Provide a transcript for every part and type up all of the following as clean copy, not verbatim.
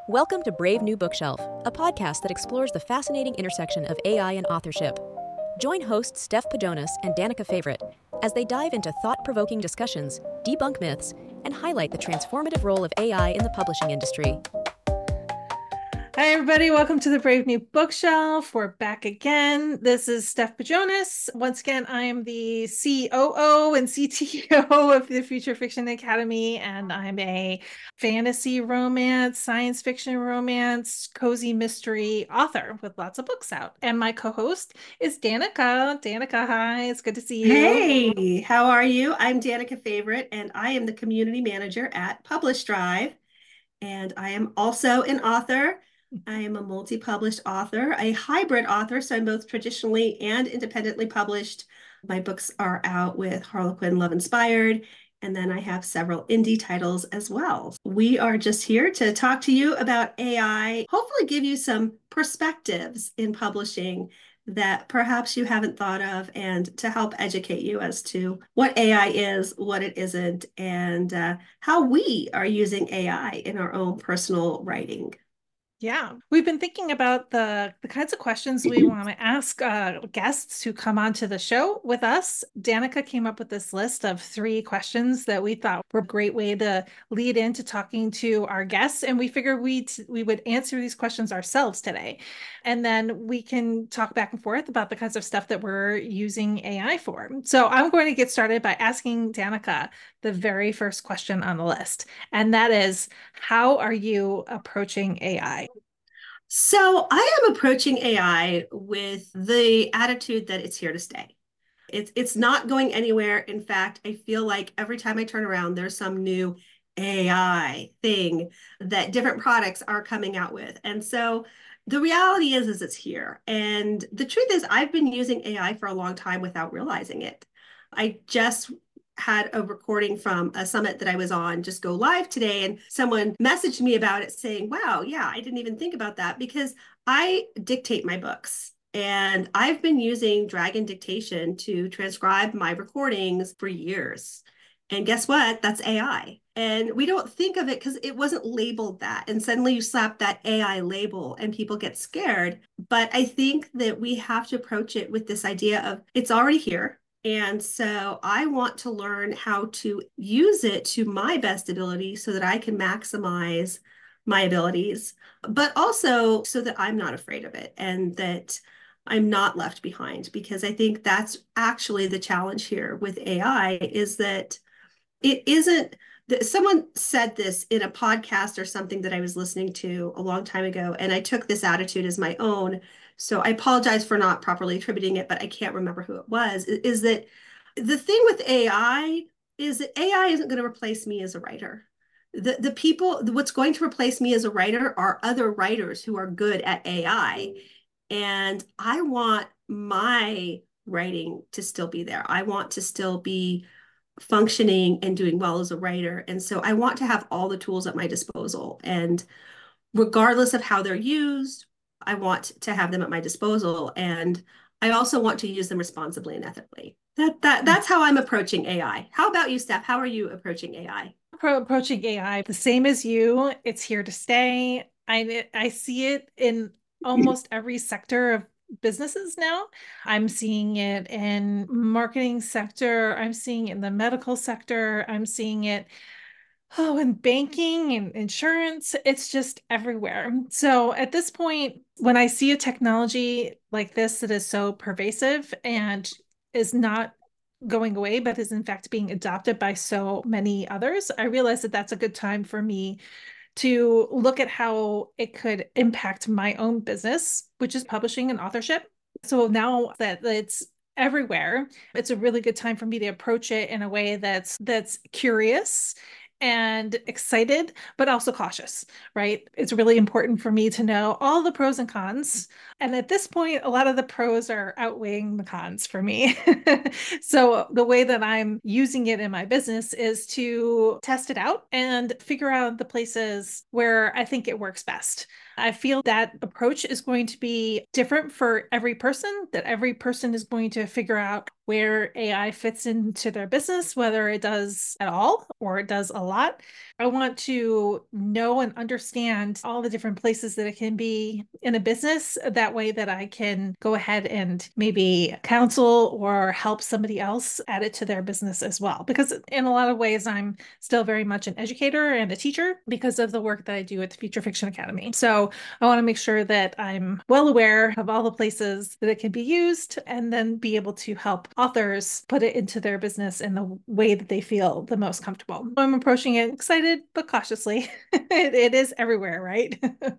Welcome to Brave New Bookshelf, a podcast that explores the fascinating intersection of AI and authorship. Join hosts Steph Pajonas and Danica Favorite as they dive into thought-provoking discussions, debunk myths, and highlight the transformative role of AI in the publishing industry. Hi, everybody. Welcome to the Brave New Bookshelf. We're back again. This is Steph Pajonas. Once again, I am the COO and CTO of the Future Fiction Academy, and I'm a fantasy romance, science fiction romance, cozy mystery author with lots of books out. And my co-host is Danica. Danica, hi. It's good to see you. Hey, how are you? I'm Danica Favorite, and I am the community manager at Publish Drive. And I am also an author. I am a multi-published author, a hybrid author, so I'm both traditionally and independently published. My books are out with Harlequin Love Inspired, and then I have several indie titles as well. We are just here to talk to you about AI, hopefully give you some perspectives in publishing that perhaps you haven't thought of, and to help educate you as to what AI is, what it isn't, and how we are using AI in our own personal writing. Yeah, we've been thinking about the kinds of questions we want to ask guests who come onto the show with us. Danica came up with this list of 3 questions that we thought were a great way to lead into talking to our guests, and we figured we would answer these questions ourselves today, and then we can talk back and forth about the kinds of stuff that we're using AI for. So I'm going to get started by asking Danica the very first question on the list, and that is, how are you approaching AI? So I am approaching AI with the attitude that it's here to stay. It's not going anywhere. In fact, I feel like every time I turn around, there's some new AI thing that different products are coming out with. And so the reality is it's here. And the truth is, I've been using AI for a long time without realizing it. I just had a recording from a summit that I was on just go live today, and someone messaged me about it saying, wow, yeah, I didn't even think about that, because I dictate my books. And I've been using Dragon Dictation to transcribe my recordings for years. And guess what? That's AI. And we don't think of it because it wasn't labeled that. And suddenly you slap that AI label and people get scared. But I think that we have to approach it with this idea of it's already here. And so I want to learn how to use it to my best ability so that I can maximize my abilities, but also so that I'm not afraid of it and that I'm not left behind. Because I think that's actually the challenge here with AI, is that it isn't that someone said this in a podcast or something that I was listening to a long time ago, and I took this attitude as my own. So I apologize for not properly attributing it, but I can't remember who it was. Is that the thing with AI is that AI isn't going to replace me as a writer. The people, what's going to replace me as a writer are other writers who are good at AI. And I want my writing to still be there. I want to still be functioning and doing well as a writer. And so I want to have all the tools at my disposal. And regardless of how they're used, I want to have them at my disposal. And I also want to use them responsibly and ethically. That's how I'm approaching AI. How about you, Steph? How are you approaching AI? Approaching AI the same as you. It's here to stay. I see it in almost every sector of businesses now. I'm seeing it in marketing sector. I'm seeing it in the medical sector. I'm seeing it in banking and insurance. It's just everywhere. So at this point, when I see a technology like this that is so pervasive and is not going away, but is in fact being adopted by so many others, I realize that that's a good time for me to look at how it could impact my own business, which is publishing and authorship. So now that it's everywhere, it's a really good time for me to approach it in a way that's curious and excited, but also cautious, right? It's really important for me to know all the pros and cons. And at this point, a lot of the pros are outweighing the cons for me. So the way that I'm using it in my business is to test it out and figure out the places where I think it works best. I feel that approach is going to be different for every person, that every person is going to figure out where AI fits into their business, whether it does at all or it does a lot. I want to know and understand all the different places that it can be in a business. That way that I can go ahead and maybe counsel or help somebody else add it to their business as well. Because in a lot of ways, I'm still very much an educator and a teacher because of the work that I do at the Future Fiction Academy. So I want to make sure that I'm well aware of all the places that it can be used and then be able to help authors put it into their business in the way that they feel the most comfortable. I'm approaching it excited, but cautiously. It is everywhere, right?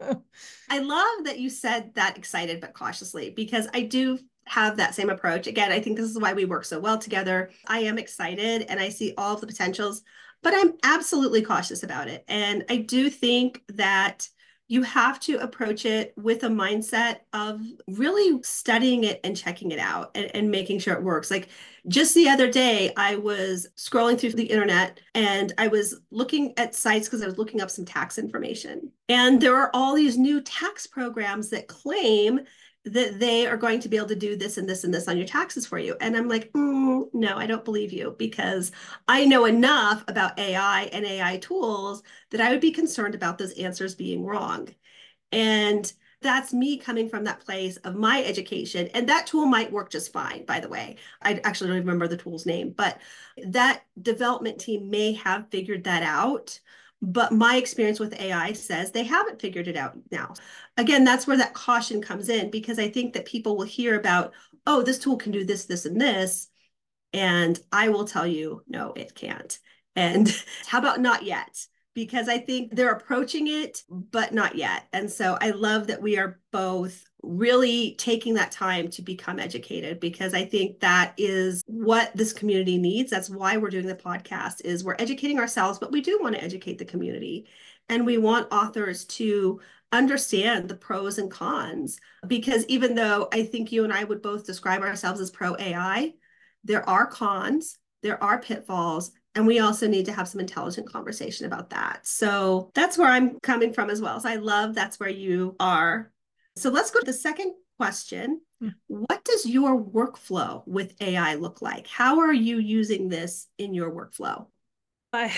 I love that you said that excited but cautiously, because I do have that same approach. Again, I think this is why we work so well together. I am excited and I see all of the potentials, but I'm absolutely cautious about it. And I do think that you have to approach it with a mindset of really studying it and checking it out and making sure it works. Like just the other day, I was scrolling through the internet and I was looking at sites because I was looking up some tax information. And there are all these new tax programs that claim that they are going to be able to do this and this and this on your taxes for you. And I'm like, no, I don't believe you, because I know enough about AI and AI tools that I would be concerned about those answers being wrong. And that's me coming from that place of my education. And that tool might work just fine, by the way. I actually don't remember the tool's name, but that development team may have figured that out. But my experience with AI says they haven't figured it out now. Again, that's where that caution comes in, because I think that people will hear about, oh, this tool can do this, this, and this. And I will tell you, no, it can't. And how about not yet? Because I think they're approaching it, but not yet. And so I love that we are both really taking that time to become educated, because I think that is what this community needs. That's why we're doing the podcast, is we're educating ourselves, but we do want to educate the community. And we want authors to understand the pros and cons, because even though I think you and I would both describe ourselves as pro AI, there are cons, there are pitfalls, and we also need to have some intelligent conversation about that. So that's where I'm coming from as well. So I love that's where you are. So let's go to the second question. What does your workflow with AI look like? How are you using this in your workflow? I,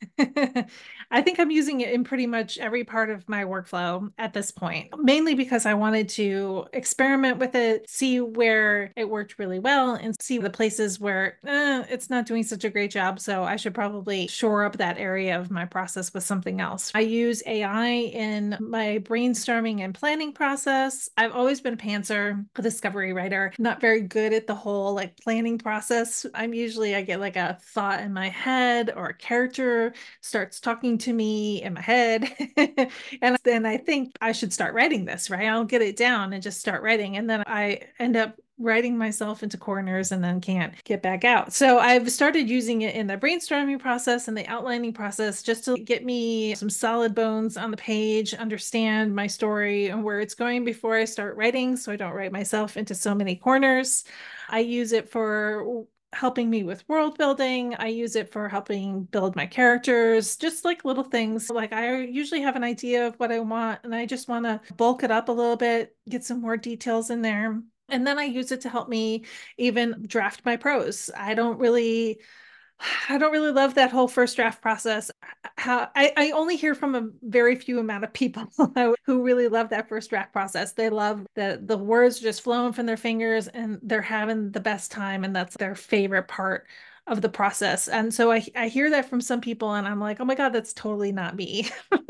I think I'm using it in pretty much every part of my workflow at this point, mainly because I wanted to experiment with it, see where it worked really well, and see the places where it's not doing such a great job. So I should probably shore up that area of my process with something else. I use AI in my brainstorming and planning process. I've always been a pantser, a discovery writer, not very good at the whole like planning process. I get like a thought in my head, or a character starts talking to me in my head. And then I think I should start writing this, right? I'll get it down and just start writing. And then I end up writing myself into corners and then can't get back out. So I've started using it in the brainstorming process and the outlining process just to get me some solid bones on the page, understand my story and where it's going before I start writing, so I don't write myself into so many corners. I use it for helping me with world building. I use it for helping build my characters, just like little things. Like I usually have an idea of what I want, and I just want to bulk it up a little bit, get some more details in there. And then I use it to help me even draft my prose. I don't really love that whole first draft process. I only hear from a very few amount of people who really love that first draft process. They love that the words just flowing from their fingers and they're having the best time, and that's their favorite part of the process. And so I hear that from some people, and I'm like, oh my God, that's totally not me.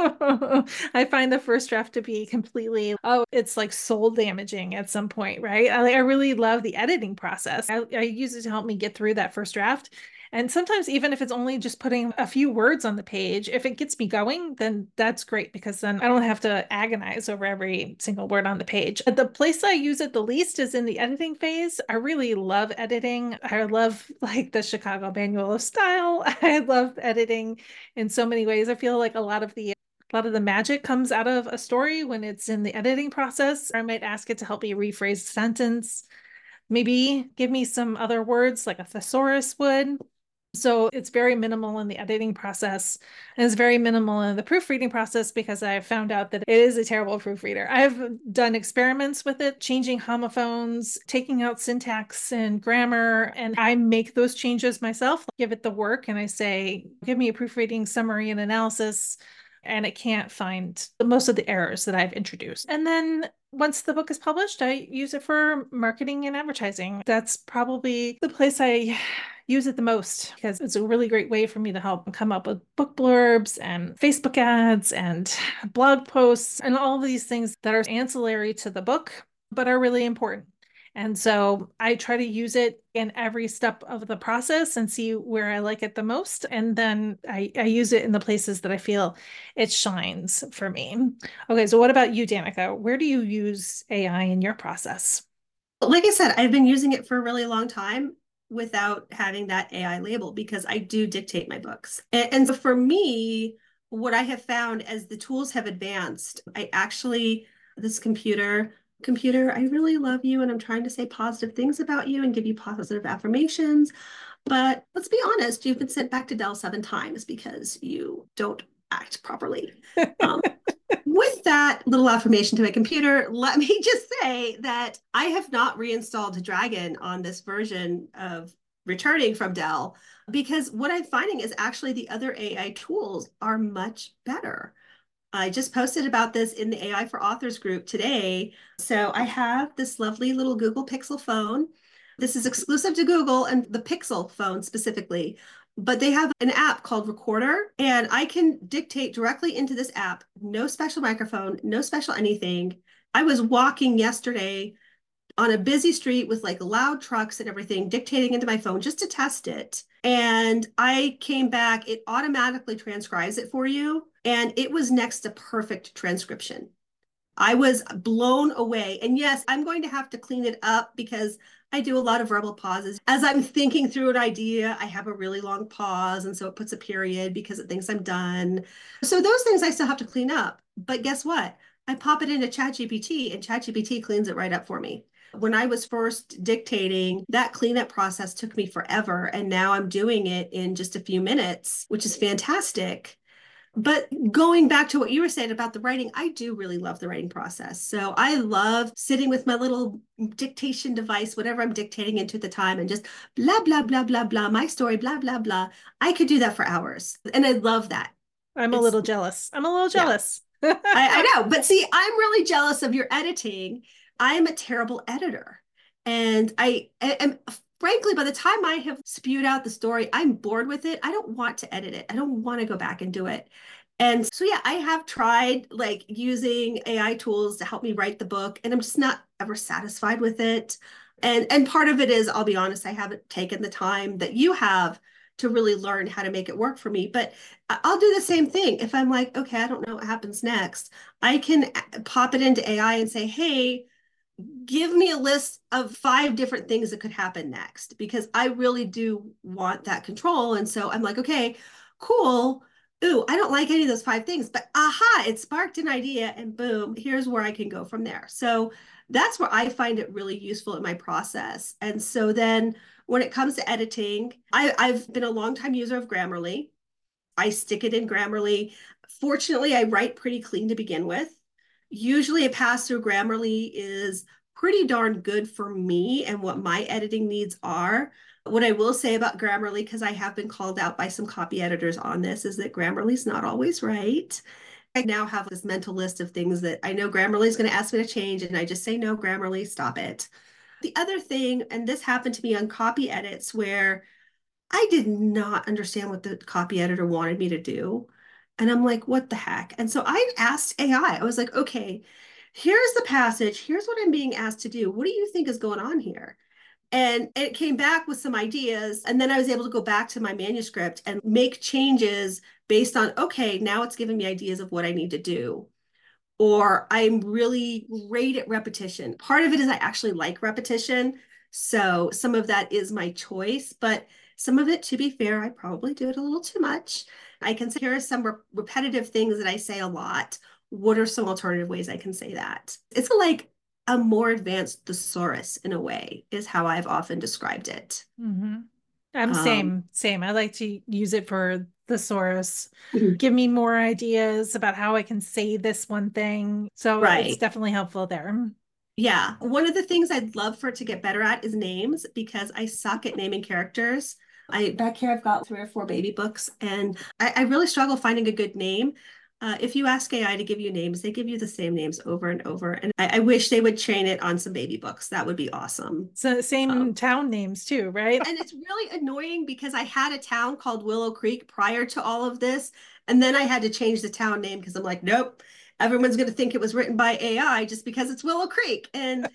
I find the first draft to be completely, it's like soul damaging at some point, right? I really love the editing process. I use it to help me get through that first draft. And sometimes, even if it's only just putting a few words on the page, if it gets me going, then that's great, because then I don't have to agonize over every single word on the page. The place I use it the least is in the editing phase. I really love editing. I love like the Chicago Manual of Style. I love editing in so many ways. I feel like a lot of the magic comes out of a story when it's in the editing process. I might ask it to help me rephrase a sentence, maybe give me some other words like a thesaurus would. So it's very minimal in the editing process, and it's very minimal in the proofreading process because I found out that it is a terrible proofreader. I've done experiments with it, changing homophones, taking out syntax and grammar, and I make those changes myself, give it the work, and I say, give me a proofreading summary and analysis, and it can't find most of the errors that I've introduced. And then once the book is published, I use it for marketing and advertising. That's probably the place I use it the most because it's a really great way for me to help come up with book blurbs and Facebook ads and blog posts and all of these things that are ancillary to the book, but are really important. And so I try to use it in every step of the process and see where I like it the most. And then I use it in the places that I feel it shines for me. Okay, so what about you, Danica? Where do you use AI in your process? Like I said, I've been using it for a really long time without having that AI label because I do dictate my books. And so for me, what I have found as the tools have advanced, I actually, this computer, I really love you and I'm trying to say positive things about you and give you positive affirmations. But let's be honest, you've been sent back to Dell 7 times because you don't act properly. With that little affirmation to my computer, let me just say that I have not reinstalled Dragon on this version of returning from Dell because what I'm finding is actually the other AI tools are much better. I just posted about this in the AI for Authors group today. So I have this lovely little Google Pixel phone. This is exclusive to Google and the Pixel phone specifically, but they have an app called Recorder, and I can dictate directly into this app. No special microphone, no special anything. I was walking yesterday on a busy street with like loud trucks and everything, dictating into my phone just to test it. And I came back, it automatically transcribes it for you. And it was next to perfect transcription. I was blown away. And yes, I'm going to have to clean it up because I do a lot of verbal pauses. As I'm thinking through an idea, I have a really long pause. And so it puts a period because it thinks I'm done. So those things I still have to clean up. But guess what? I pop it into ChatGPT and ChatGPT cleans it right up for me. When I was first dictating, that cleanup process took me forever. And now I'm doing it in just a few minutes, which is fantastic. But going back to what you were saying about the writing, I do really love the writing process. So I love sitting with my little dictation device, whatever I'm dictating into at the time, and just blah, blah, blah, blah, blah, my story, blah, blah, blah. I could do that for hours. And I love that. I'm a little jealous. I'm a little Yeah, jealous. I know. But see, I'm really jealous of your editing. I am a terrible editor. And I am, frankly, by the time I have spewed out the story, I'm bored with it. I don't want to edit it. I don't want to go back and do it. And so, yeah, I have tried like using AI tools to help me write the book, and I'm just not ever satisfied with it. And part of it is, I'll be honest, I haven't taken the time that you have to really learn how to make it work for me. But I'll do the same thing. If I'm like, okay, I don't know what happens next, I can pop it into AI and say, hey, give me a list of 5 different things that could happen next, because I really do want that control. And so I'm like, okay, cool. Ooh, I don't like any of those 5 things, but aha, it sparked an idea and boom, here's where I can go from there. So that's where I find it really useful in my process. And so then when it comes to editing, I've been a long time user of Grammarly. I stick it in Grammarly. Fortunately, I write pretty clean to begin with. Usually a pass through Grammarly is pretty darn good for me and what my editing needs are. What I will say about Grammarly, because I have been called out by some copy editors on this, is that Grammarly's not always right. I now have this mental list of things that I know Grammarly is going to ask me to change, and I just say, no, Grammarly, stop it. The other thing, and this happened to me on copy edits where I did not understand what the copy editor wanted me to do. And I'm like, what the heck? And so I asked AI, I was like, okay, here's the passage. Here's what I'm being asked to do. What do you think is going on here? And it came back with some ideas. And then I was able to go back to my manuscript and make changes based on, okay, now it's giving me ideas of what I need to do. Or I'm really great at repetition. Part of it is I actually like repetition. So some of that is my choice, but some of it, to be fair, I probably do it a little too much. I can say, here are some repetitive things that I say a lot. What are some alternative ways I can say that? It's like a more advanced thesaurus in a way, is how I've often described it. Mm-hmm. I'm same. I like to use it for thesaurus. Mhm. Give me more ideas about how I can say this one thing. So it's Right. definitely helpful there. Yeah. One of the things I'd love for it to get better at is names because I suck at naming characters. I back here I've got 3 or 4 baby books and I really struggle finding a good name. If you ask AI to give you names, they give you the same names over and over. And I wish they would train it on some baby books. That would be awesome. So same town names too, right? And it's really annoying because I had a town called Willow Creek prior to all of this. And then I had to change the town name because I'm like, nope, everyone's going to think it was written by AI just because it's Willow Creek. And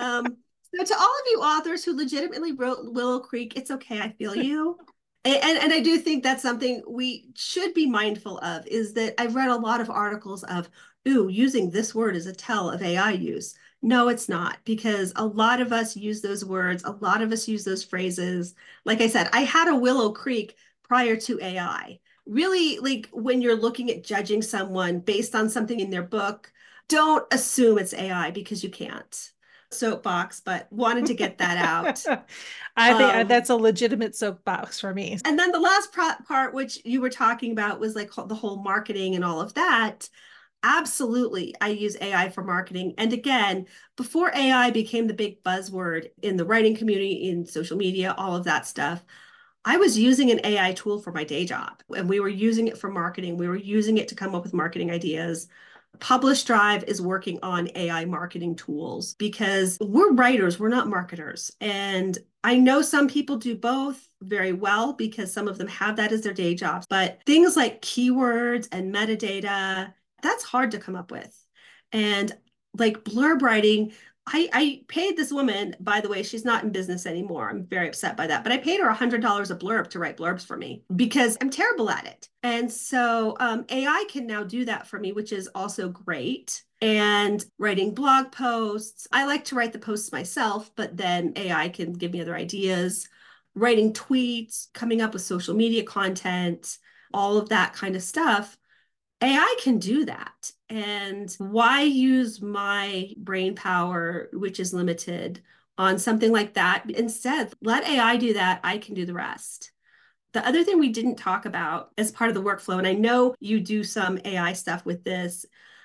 so to all of you authors who legitimately wrote Willow Creek, it's okay. I feel you. And I do think that's something we should be mindful of is that I've read a lot of articles of, ooh, using this word is a tell of AI use. No, it's not, because a lot of us use those words. A lot of us use those phrases. Like I said, I had a Willow Creek prior to AI. Really, like when you're looking at judging someone based on something in their book, don't assume it's AI because you can't. Soapbox, but wanted to get that out. I think that's a legitimate soapbox for me. And then the last part, which you were talking about, was like the whole marketing and all of that. Absolutely. I use AI for marketing. And again, before AI became the big buzzword in the writing community, in social media, all of that stuff, I was using an AI tool for my day job and we were using it for marketing. We were using it to come up with marketing ideas. Publish Drive is working on AI marketing tools because we're writers, we're not marketers. And I know some people do both very well because some of them have that as their day jobs, but things like keywords and metadata, that's hard to come up with. And like blurb writing, I paid this woman, by the way, she's not in business anymore. I'm very upset by that, but I paid her $100 a blurb to write blurbs for me because I'm terrible at it. And so AI can now do that for me, which is also great. And writing blog posts, I like to write the posts myself, but then AI can give me other ideas. Writing tweets, coming up with social media content, all of that kind of stuff. AI can do that. And why use my brain power, which is limited, on something like that? Instead, let AI do that. I can do the rest. The other thing we didn't talk about as part of the workflow, and I know you do some AI stuff with this,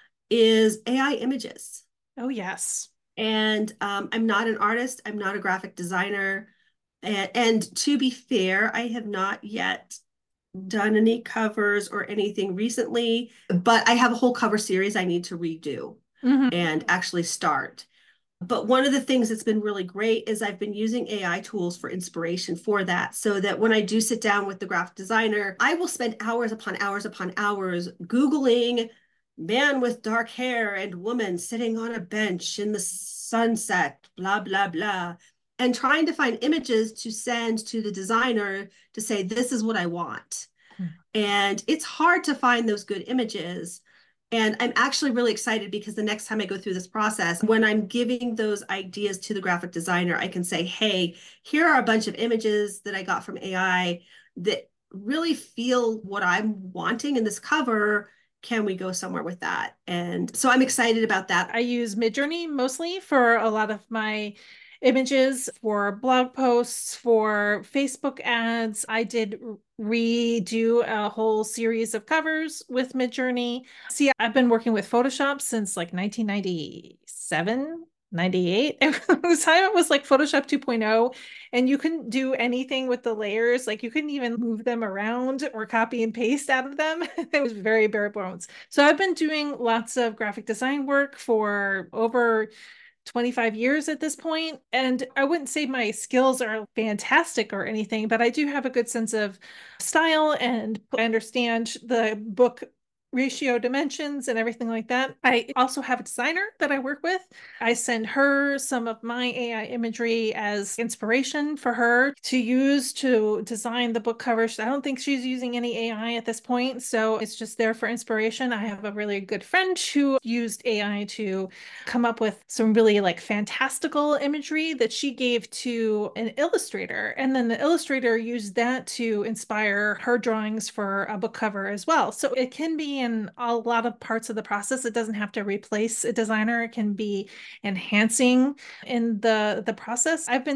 is AI images. Oh, yes. And I'm not an artist, I'm not a graphic designer. And to be fair, I have not yet done any covers or anything recently, but I have a whole cover series I need to redo and actually start. But one of the things that's been really great is I've been using AI tools for inspiration for that, so that when I do sit down with the graphic designer, I will spend hours upon hours upon hours Googling man with dark hair and woman sitting on a bench in the sunset, blah, blah, blah, and trying to find images to send to the designer to say, this is what I want. And it's hard to find those good images. And I'm actually really excited because the next time I go through this process, when I'm giving those ideas to the graphic designer, I can say, hey, here are a bunch of images that I got from AI that really feel what I'm wanting in this cover. Can we go somewhere with that? And so I'm excited about that. I use Midjourney mostly for a lot of my images, for blog posts, for Facebook ads. I did redo a whole series of covers with Midjourney. See, I've been working with Photoshop since like 1997. 98. At the time it was like Photoshop 2.0, and you couldn't do anything with the layers. Like you couldn't even move them around or copy and paste out of them. It was very bare bones. So I've been doing lots of graphic design work for over 25 years at this point, and I wouldn't say my skills are fantastic or anything, but I do have a good sense of style and I understand the book ratio dimensions and everything like that. I also have a designer that I work with. I send her some of my AI imagery as inspiration for her to use to design the book covers. I don't think she's using any AI at this point, so it's just there for inspiration. I have a really good friend who used AI to come up with some really like fantastical imagery that she gave to an illustrator, and then the illustrator used that to inspire her drawings for a book cover as well. So it can be in a lot of parts of the process. It doesn't have to replace a designer. It can be enhancing in the process. I've been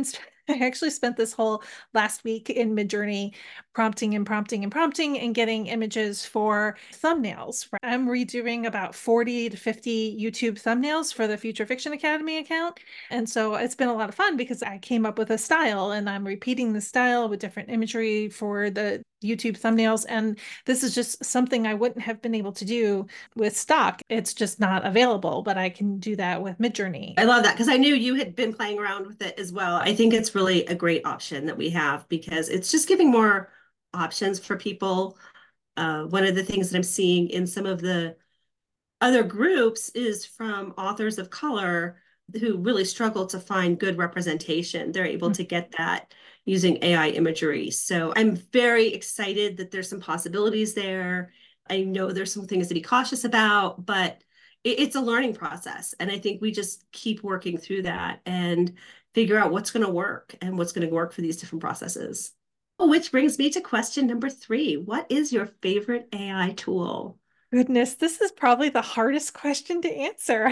I actually spent this whole last week in Midjourney prompting and prompting and prompting and getting images for thumbnails. I'm redoing about 40 to 50 YouTube thumbnails for the Future Fiction Academy account. And so it's been a lot of fun because I came up with a style and I'm repeating the style with different imagery for the YouTube thumbnails. And this is just something I wouldn't have been able to do with stock. It's just not available, but I can do that with Midjourney. I love that because I knew you had been playing around with it as well. I think it's really a great option that we have because it's just giving more options for people. One of the things that I'm seeing in some of the other groups is from authors of color who really struggle to find good representation. They're able to get that using AI imagery. So I'm very excited that there's some possibilities there. I know there's some things to be cautious about, but it's a learning process. And I think we just keep working through that and figure out what's going to work and what's going to work for these different processes. Which brings me to question number 3. What is your favorite AI tool? Goodness, this is probably the hardest question to answer.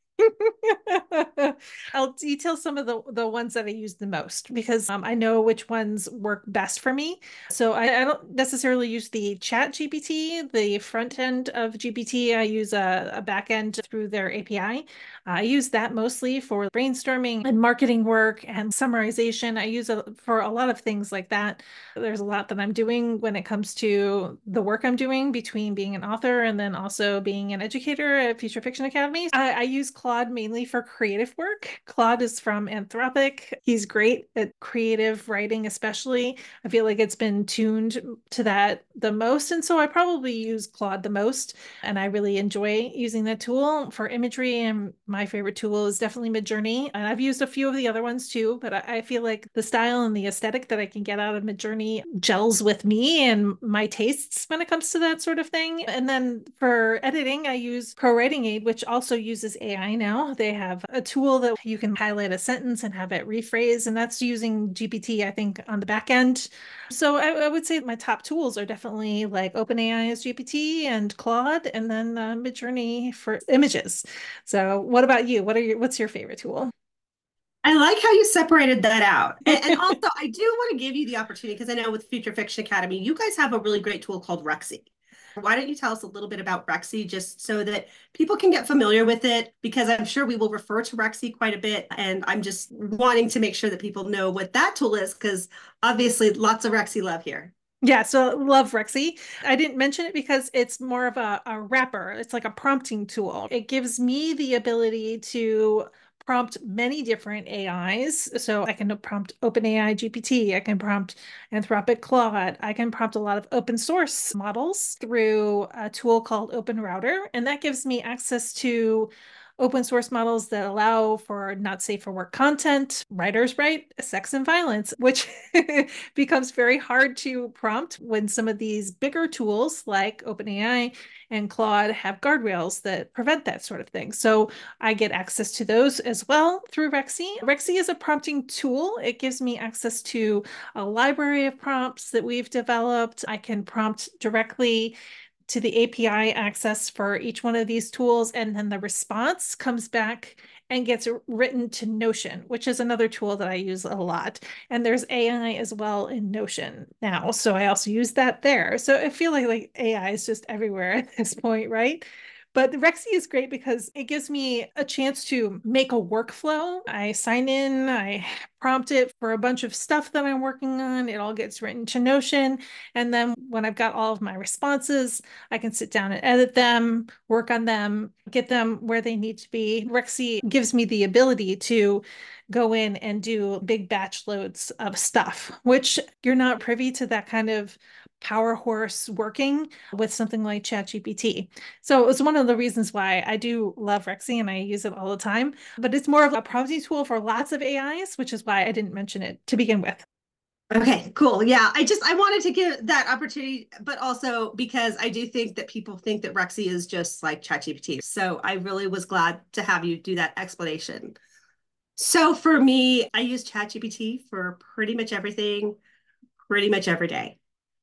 I'll detail some of the ones that I use the most because I know which ones work best for me. So I don't necessarily use the Chat GPT, the front end of GPT. I use a back end through their API. I use that mostly for brainstorming and marketing work and summarization. I use it for a lot of things like that. There's a lot that I'm doing when it comes to the work I'm doing between being an author and then also being an educator at Future Fiction Academy. I use Claude mainly for creative work. Claude is from Anthropic. He's great at creative writing, especially. I feel like it's been tuned to that the most. And so I probably use Claude the most. And I really enjoy using that tool for imagery. And my favorite tool is definitely Midjourney. And I've used a few of the other ones too, but I feel like the style and the aesthetic that I can get out of Midjourney gels with me and my tastes when it comes to that sort of thing. And then for editing, I use ProWritingAid, which also uses AI now. They have a tool that you can highlight a sentence and have it rephrase, and that's using GPT, I think, on the back end. So I would say my top tools are definitely like OpenAI's GPT and Claude, and then Midjourney for images. So what about you? What's your favorite tool? I like how you separated that out. And also, I do want to give you the opportunity because I know with Future Fiction Academy, you guys have a really great tool called Rexy. Why don't you tell us a little bit about Rexy just so that people can get familiar with it? Because I'm sure we will refer to Rexy quite a bit. And I'm just wanting to make sure that people know what that tool is because obviously lots of Rexy love here. Yeah, so love Rexy. I didn't mention it because it's more of a wrapper. It's like a prompting tool. It gives me the ability to prompt many different AIs. So I can prompt OpenAI GPT, I can prompt Anthropic Claude, I can prompt a lot of open source models through a tool called OpenRouter, and that gives me access to open source models that allow for not safe for work content, writers write sex and violence, which becomes very hard to prompt when some of these bigger tools like OpenAI and Claude have guardrails that prevent that sort of thing. So I get access to those as well through Rexy. Rexy is a prompting tool. It gives me access to a library of prompts that we've developed. I can prompt directly to the API access for each one of these tools, and then the response comes back and gets written to Notion, which is another tool that I use a lot. And there's AI as well in Notion now, so I also use that there. So I feel like AI is just everywhere at this point, right? But Rexy is great because it gives me a chance to make a workflow. I sign in, I prompt it for a bunch of stuff that I'm working on. It all gets written to Notion. And then when I've got all of my responses, I can sit down and edit them, work on them, get them where they need to be. Rexy gives me the ability to go in and do big batch loads of stuff, which you're not privy to that kind of power horse working with something like ChatGPT. So it's one of the reasons why I do love Rexy and I use it all the time. But it's more of a prompting tool for lots of AIs, which is why I didn't mention it to begin with. Okay, cool. Yeah, I wanted to give that opportunity, but also because I do think that people think that Rexy is just like ChatGPT. So I really was glad to have you do that explanation. So for me, I use ChatGPT for pretty much everything, pretty much every day.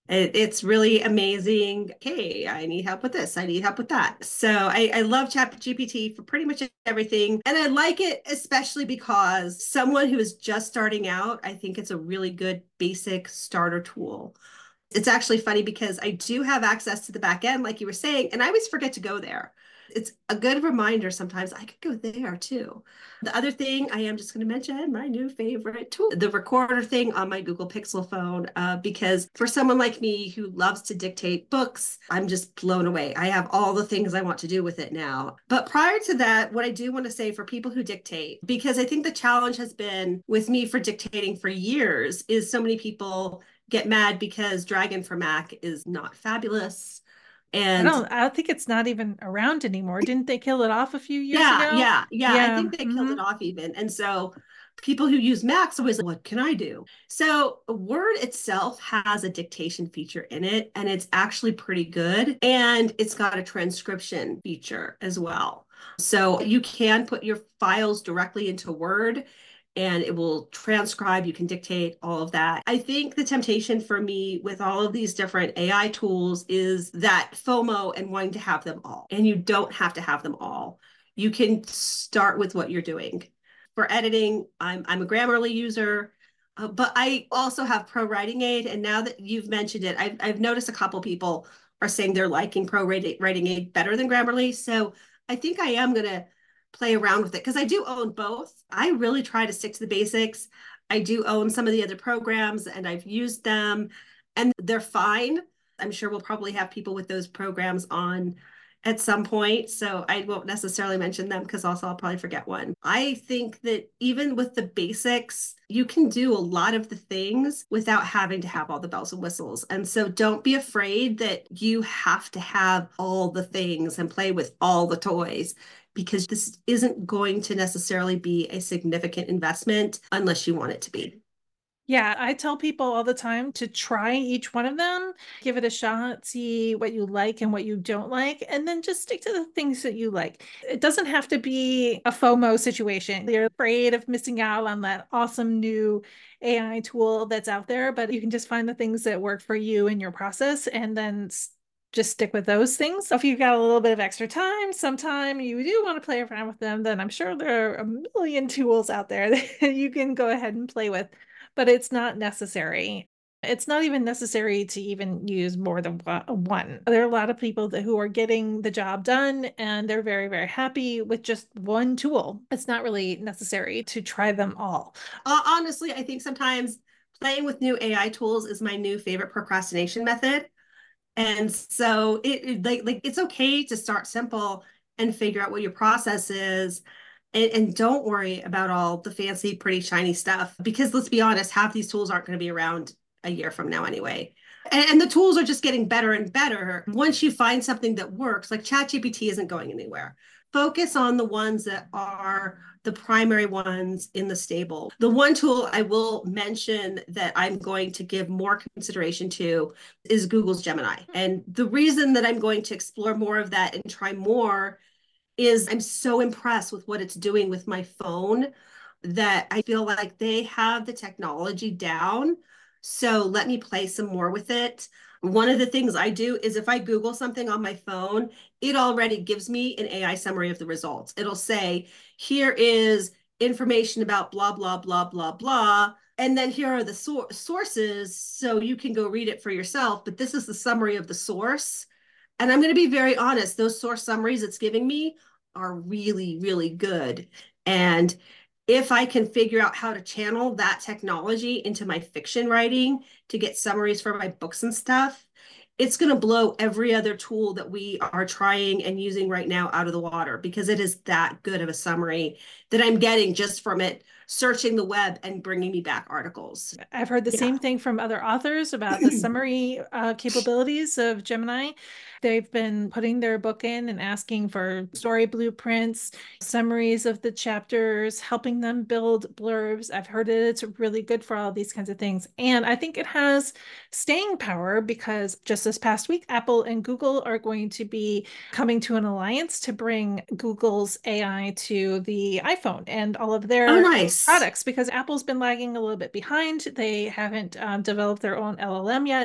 It's really amazing. Hey, I need help with this. I need help with that. So I love ChatGPT for pretty much everything. And I like it, especially because someone who is just starting out, I think it's a really good basic starter tool. It's actually funny because I do have access to the back end, like you were saying, and I always forget to go there. It's a good reminder sometimes I could go there too. The other thing I am just going to mention my new favorite tool, the recorder thing on my Google Pixel phone, because for someone like me who loves to dictate books, I'm just blown away. I have all the things I want to do with it now. But prior to that, what I do want to say for people who dictate, because I think the challenge has been with me for dictating for years, is so many people get mad because Dragon for Mac is not fabulous. And I don't think it's not even around anymore. Didn't they kill it off a few years yeah, ago? yeah, yeah. I Yeah. think they killed it off even. And so people who use Macs always like, what can I do? So Word itself has a dictation feature in it, and it's actually pretty good. And it's got a transcription feature as well. So you can put your files directly into Word and it will transcribe. You can dictate all of that. I think the temptation for me with all of these different AI tools is that FOMO and wanting to have them all. And you don't have to have them all. You can start with what you're doing. For editing, I'm a Grammarly user, but I also have Pro Writing Aid. And now that you've mentioned it, I've noticed a couple people are saying they're liking Pro Writing Aid better than Grammarly. So I think I am going to play around with it because I do own both. I really try to stick to the basics. I do own some of the other programs and I've used them and they're fine. I'm sure we'll probably have people with those programs on at some point. So I won't necessarily mention them because also I'll probably forget one. I think that even with the basics, you can do a lot of the things without having to have all the bells and whistles. And so don't be afraid that you have to have all the things and play with all the toys because this isn't going to necessarily be a significant investment unless you want it to be. Yeah, I tell people all the time to try each one of them, give it a shot, see what you like and what you don't like, and then just stick to the things that you like. It doesn't have to be a FOMO situation. You're afraid of missing out on that awesome new AI tool that's out there, but you can just find the things that work for you in your process and then just stick with those things. So if you've got a little bit of extra time, sometime you do want to play around with them, then I'm sure there are a million tools out there that you can go ahead and play with, but it's not necessary. It's not even necessary to even use more than one. There are a lot of people who are getting the job done and they're very, very happy with just one tool. It's not really necessary to try them all. Honestly, I think sometimes playing with new AI tools is my new favorite procrastination method. And so like it's okay to start simple and figure out what your process is. And don't worry about all the fancy, pretty, shiny stuff because let's be honest, half these tools aren't going to be around a year from now anyway. And the tools are just getting better and better. Once you find something that works, like ChatGPT isn't going anywhere. Focus on the ones that are the primary ones in the stable. The one tool I will mention that I'm going to give more consideration to is Google's Gemini. And the reason that I'm going to explore more of that and try more is I'm so impressed with what it's doing with my phone that I feel like they have the technology down. So let me play some more with it. One of the things I do is if I Google something on my phone, it already gives me an AI summary of the results. It'll say, here is information about blah, blah, blah, blah, blah. And then here are the sources. So you can go read it for yourself. But this is the summary of the source. And I'm going to be very honest, those source summaries it's giving me are really, really good. And if I can figure out how to channel that technology into my fiction writing to get summaries for my books and stuff, it's going to blow every other tool that we are trying and using right now out of the water because it is that good of a summary that I'm getting just from it searching the web and bringing me back articles. I've heard the same thing from other authors about the summary capabilities of Gemini. They've been putting their book in and asking for story blueprints, summaries of the chapters, helping them build blurbs. I've heard it's really good for all these kinds of things. And I think it has staying power because just this past week, Apple and Google are going to be coming to an alliance to bring Google's AI to the iPhone and all of their products because Apple's been lagging a little bit behind. They haven't developed their own LLM yet.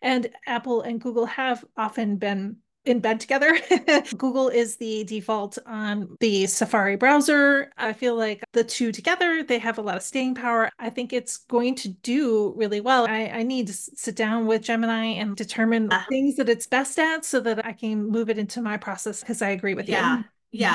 And Apple and Google have often been in bed together. Google is the default on the Safari browser. I feel like the two together, they have a lot of staying power. I think it's going to do really well. I need to sit down with Gemini and determine things that it's best at so that I can move it into my process, because I agree with you. Yeah.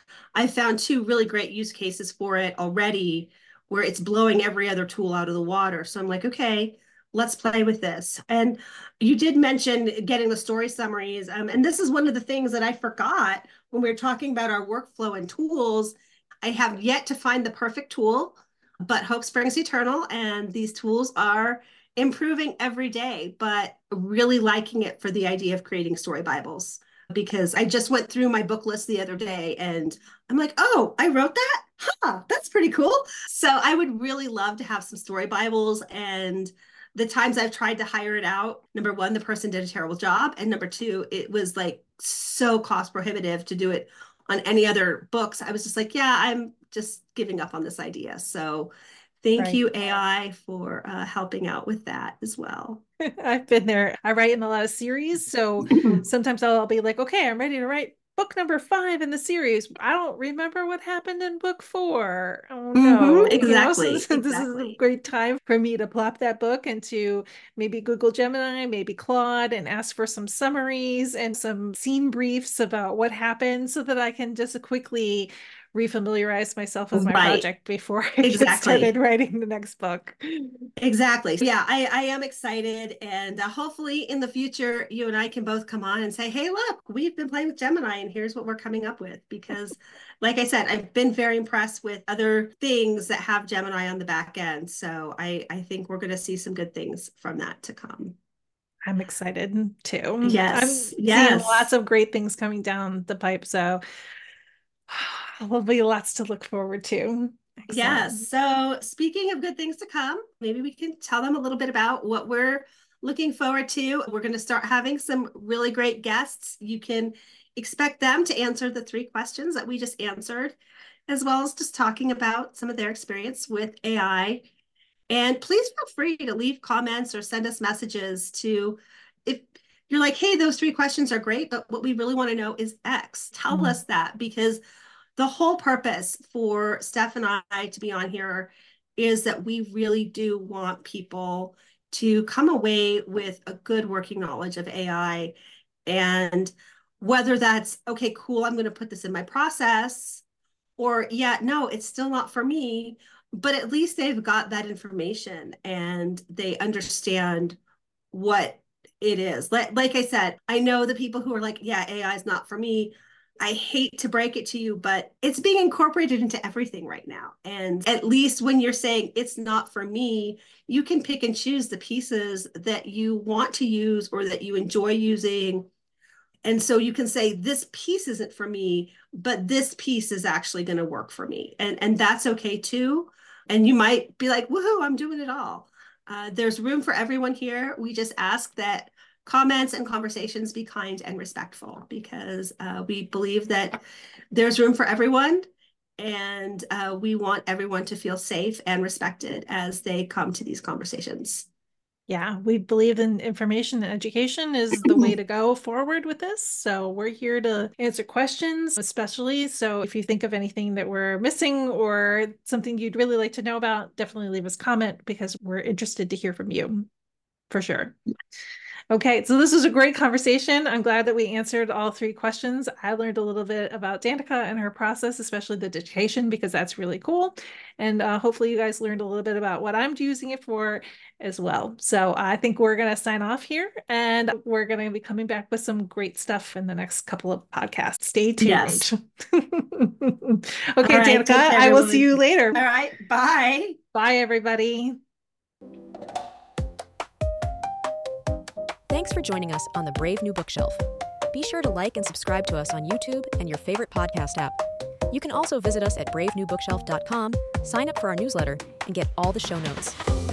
I found two really great use cases for it already where it's blowing every other tool out of the water. So I'm like, okay, let's play with this. And you did mention getting the story summaries. And this is one of the things that I forgot when we were talking about our workflow and tools. I have yet to find the perfect tool, but hope springs eternal. And these tools are improving every day, but really liking it for the idea of creating story Bibles. Because I just went through my book list the other day and I'm like, oh, I wrote that? Huh, that's pretty cool. So I would really love to have some story Bibles. And the times I've tried to hire it out, number one, the person did a terrible job. And number two, it was like so cost prohibitive to do it on any other books. I was just like, yeah, I'm just giving up on this idea. So thank you, AI, for helping out with that as well. I've been there. I write in a lot of series. So sometimes I'll be like, okay, I'm ready to write book number 5 in the series. I don't remember what happened in book 4. Oh no. Exactly. So this is a great time for me to plop that book into maybe Google Gemini, maybe Claude, and ask for some summaries and some scene briefs about what happened so that I can just quickly refamiliarize myself with my project before I get started writing the next book. Exactly. Yeah, I am excited. And hopefully in the future, you and I can both come on and say, hey, look, we've been playing with Gemini and here's what we're coming up with. Because like I said, I've been very impressed with other things that have Gemini on the back end. So I think we're going to see some good things from that to come. I'm excited too. Yes. I'm seeing lots of great things coming down the pipe. So there'll be lots to look forward to. Excellent. Yes. So speaking of good things to come, maybe we can tell them a little bit about what we're looking forward to. We're going to start having some really great guests. You can expect them to answer the 3 questions that we just answered, as well as just talking about some of their experience with AI. And please feel free to leave comments or send us messages to, if you're like, hey, those 3 questions are great, but what we really want to know is X. Tell us that, because the whole purpose for Steph and I to be on here is that we really do want people to come away with a good working knowledge of AI. And whether that's, okay, cool, I'm going to put this in my process, or yeah, no, it's still not for me, but at least they've got that information and they understand what it is. Like I said, I know the people who are like, yeah, AI is not for me. I hate to break it to you, but it's being incorporated into everything right now. And at least when you're saying it's not for me, you can pick and choose the pieces that you want to use or that you enjoy using. And so you can say, this piece isn't for me, but this piece is actually going to work for me. And that's okay too. And you might be like, woohoo, I'm doing it all. There's room for everyone here. We just ask that comments and conversations be kind and respectful, because we believe that there's room for everyone, and we want everyone to feel safe and respected as they come to these conversations. Yeah, we believe in information and education is the way to go forward with this. So we're here to answer questions, especially. So if you think of anything that we're missing or something you'd really like to know about, definitely leave us a comment, because we're interested to hear from you for sure. Okay, so this was a great conversation. I'm glad that we answered all 3 questions. I learned a little bit about Danica and her process, especially the digitation, because that's really cool. And hopefully you guys learned a little bit about what I'm using it for as well. So I think we're going to sign off here, and we're going to be coming back with some great stuff in the next couple of podcasts. Stay tuned. Yes. Okay, right, Danica, I will see you later. All right, bye. Bye, everybody. Thanks for joining us on the Brave New Bookshelf. Be sure to like and subscribe to us on YouTube and your favorite podcast app. You can also visit us at bravenewbookshelf.com, sign up for our newsletter, and get all the show notes.